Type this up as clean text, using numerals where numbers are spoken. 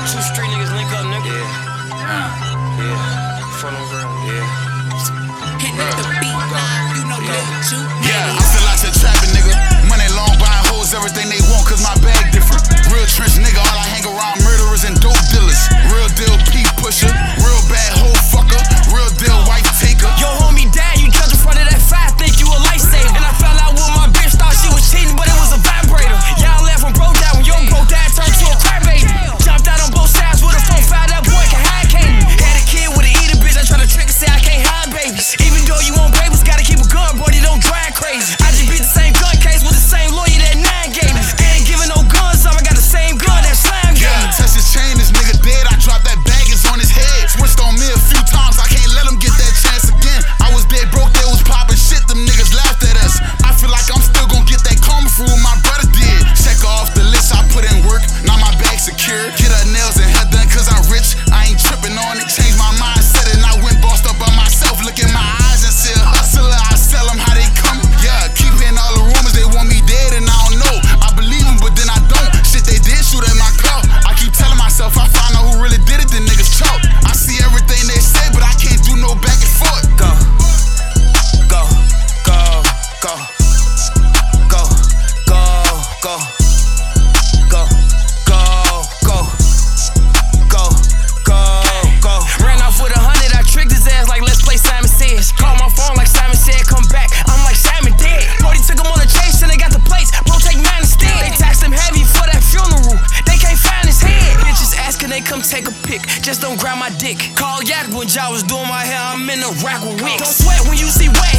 Two street niggas link up, nigga. Yeah. Front on ground. Hit the beat, you know Lil Ju. Yeah, I feel like a trapping nigga. Money long, buying hoes, everything they want, cause my bag different. Real trench nigga, all I hang around murderers and dope dealers. Real deal P pusher, real bad hoe fucker, real deal wife taker. Yo, homie, dad, you judge in front of that fire, think you a lifesaver. And I fell out with my bitch, thought she was cheating, but it was a vibrator. Y'all left from bro dad when your bro dad turned to a crack baby. Jumped out on both sides with a 4-5, that boy can hide cable. Had a kid with an eater bitch, I try to trick and say I can't hide babies. Even though you want babies, gotta keep a gun, boy, they don't drive crazy. I just beat the same gun case with the same lawyer that 9 gave me. Ain't giving no guns, so I got the same gun that Slime gave me. Touch his chain, this nigga dead, I dropped that bag, it's on his head. Switched on me a few times, I can't let him get that chance again. I was dead broke, they was popping shit, them niggas laughed at us. I feel like I'm still gon' get that karma for what my brother did. Check her off the list, I put in work, now my bag secure. Get her nails and hair done cause I'm rich, I ain't tripping on it. Changed my mindset and I went bossed up by myself. Look in my eyes and see a hustler, I sell them how they come. Yeah, keep hearing all the rumors, they want me dead and I don't know. I believe them but then I don't. Shit they did shoot at my car. I keep telling myself I find out who really did it, then niggas chalk. I see everything they say but I can't do no back and forth. Go, go, go, go, go, go, go, go, go, go, go, go, go. Ran off with 100, I tricked his ass like let's play Simon Says. Call my phone like Simon said, come back. I'm like Simon dead. Brody took him on a chase and they got the plates. Bro, take mine instead. They taxed him heavy for that funeral. They can't find his head. Bitches asking they come take a pic. Just don't grab my dick. Call Yak when y'all was doing my hair. I'm in the rack with wicks. Don't sweat when you see wet